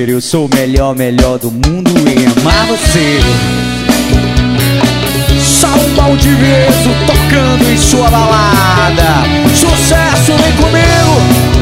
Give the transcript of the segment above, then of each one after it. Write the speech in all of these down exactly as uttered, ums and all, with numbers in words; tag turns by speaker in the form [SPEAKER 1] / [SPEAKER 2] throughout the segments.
[SPEAKER 1] ser. Eu sou o melhor, melhor do mundo em amar você. Salmo de Veso tocando em sua balada. Sucesso, vem comigo.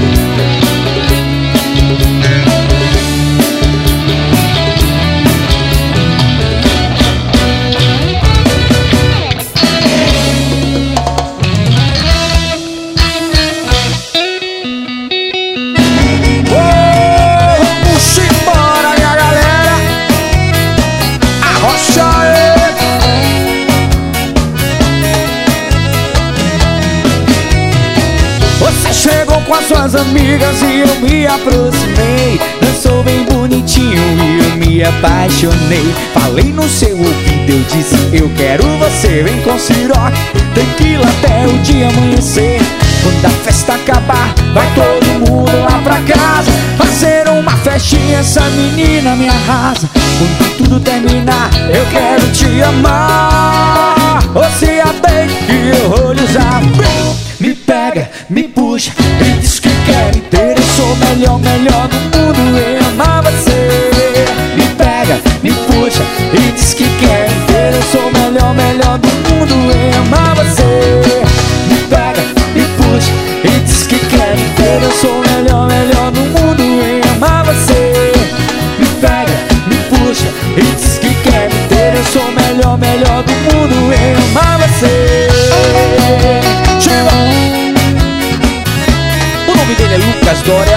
[SPEAKER 1] Com as suas amigas e eu me aproximei. Dançou bem bonitinho e eu me apaixonei. Falei no seu ouvido, eu disse eu quero você. Vem com Ciroc, tequila até o dia amanhecer. Quando a festa acabar, vai todo mundo lá pra casa fazer uma festinha, essa menina me arrasa. Quando tudo terminar, eu quero te amar. Você até que eu vou lhe usar. Me pega, me puxa e diz que quer me ter. Eu sou o melhor, melhor do mundo em amar você. Me pega, me puxa e diz que quer me ter. Eu sou o melhor, melhor do mundo em amar você. Me pega, me puxa e diz que quer me ter. Eu sou o melhor, melhor do mundo em amar você. Me pega, me puxa e diz que quer me ter. Eu sou o melhor, melhor do mundo em amar você. O nome dele é Lucas Dória.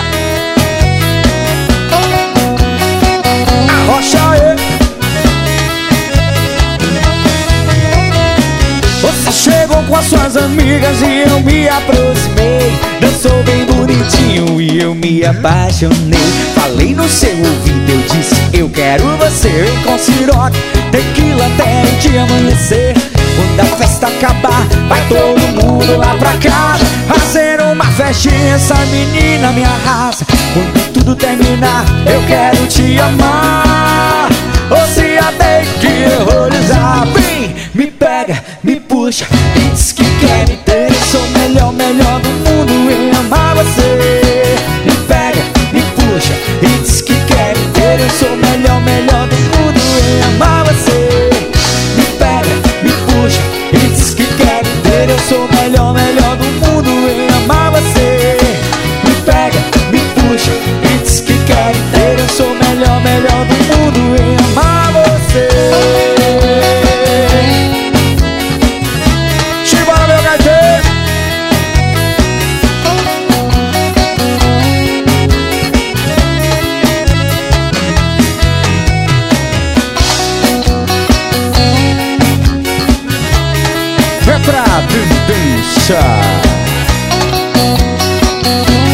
[SPEAKER 1] Arrocha aí. Você chegou com as suas amigas e eu me aproximei. Dançou bem bonitinho e eu me apaixonei. Falei no seu ouvido, eu disse eu quero você. Vem com Ciroc, tequila até o dia amanhecer. Quando a festa acabar, vai todo mundo lá pra casa fazer uma festinha, essa menina me arrasa. Quando tudo terminar, eu quero te amar. Você até que eu vou lhe usar. Vem, me pega, me puxa e diz que quer me ter. Eu sou o melhor, melhor do mundo em amar você. Me pega, me puxa e diz que quer me ter. Eu sou o melhor, melhor do mundo em amar você. Me pega, me puxa e diz que quer me ter. Eu sou o melhor, melhor do mundo em amar você. Me pega, me puxa e diz que quer me ter. Eu sou o melhor, melhor do mundo em amar você. Chibara, meu gaiteiro. É pra tendência.